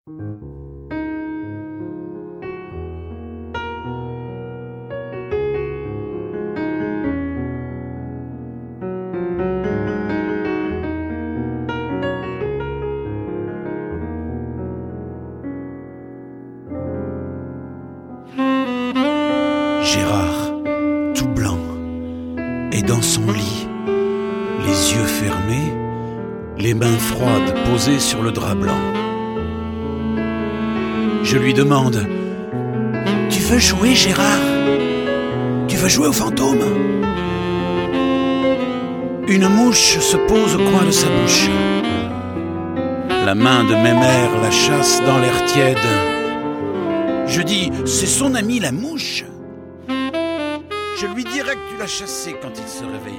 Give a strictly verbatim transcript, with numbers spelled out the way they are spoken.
Gérard, tout blanc, est dans son lit, les yeux fermés, les mains froides posées sur le drap blanc. Je lui demande: « Tu veux jouer, Gérard? Tu veux jouer au fantôme ?» Une mouche se pose au coin de sa bouche. La main de Mémère la chasse dans l'air tiède. Je dis: « C'est son ami la mouche. Je lui dirai que tu l'as chassé quand il se réveillera. »